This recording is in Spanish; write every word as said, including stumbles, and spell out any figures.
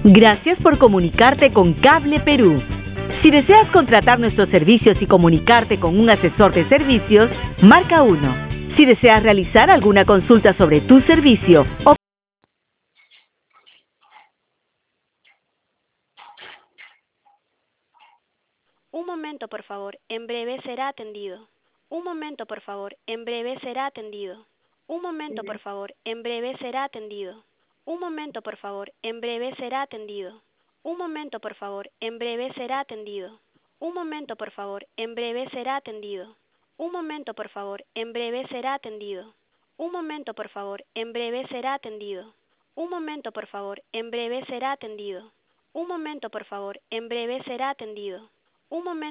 Gracias por comunicarte con Cable Perú. Si deseas contratar nuestros servicios y comunicarte con un asesor de servicios, marca uno. Si deseas realizar alguna consulta sobre tu servicio o Un momento, por favor. En breve será atendido. Un momento, por favor. En breve será atendido. Un momento, por favor. En breve será atendido. Un momento, por favor. En breve será atendido. Un momento, por favor. En breve será atendido. Un momento, por favor. En breve será atendido. Un momento, por favor. En breve será atendido. Un momento, por favor. En breve será atendido. Un momento, por favor. En breve será atendido. Un momento, por favor. En breve será atendido. Un momento.